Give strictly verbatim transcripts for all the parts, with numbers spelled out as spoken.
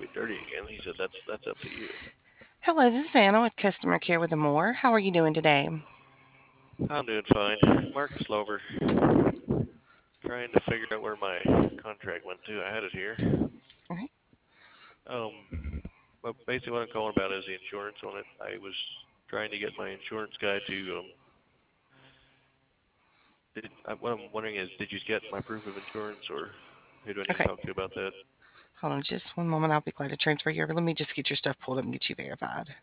be dirty again. He said that's that's up to you. Hello, this is Anna with Customer Care with Amore. How are you doing today? I'm doing fine. Marcus Lover, trying to figure out where my contract went to. I had it here. All right. Um, but basically what I'm calling about is the insurance on it. I was trying to get my insurance guy to um. Did, I, what I'm wondering is, did you get my proof of insurance, or who do I need to Okay. talk to about that? Hold on just one moment. I'll be glad to transfer you over. Let me just get your stuff pulled up and get you verified.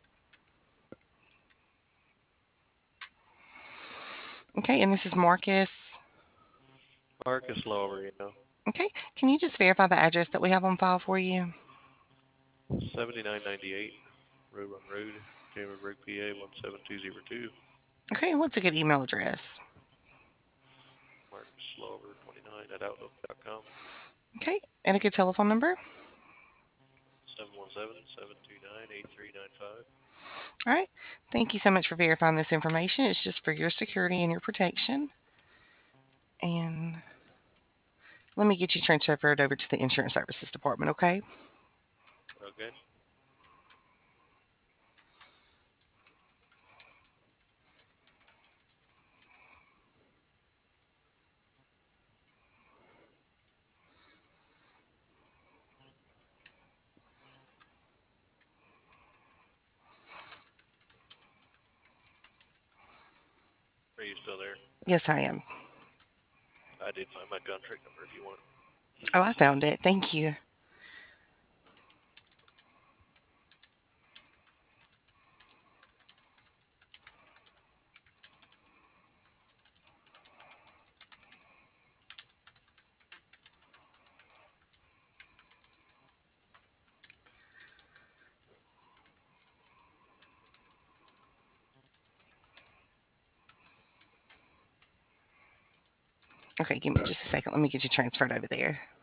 Okay, and this is Marcus. Marcus Lover, you know, Okay, can you just verify the address that we have on file for you? seventy-nine ninety-eight Road Run Road, Chambersburg, P A one seven two zero two. Okay, and what's a good email address? Marcus Lover twenty-nine at outlook dot com. Okay, and a good telephone number? seven one seven, seven two nine, eight three nine five. All right, thank you so much for verifying this information. It's just for your security and your protection. And let me get you transferred over to the Insurance Services Department, okay? Okay. Are you still there? Yes, I am. I did find my contract number if you want. Oh, I found it. Thank you. Okay, give me just a second. Let me get you transferred over there.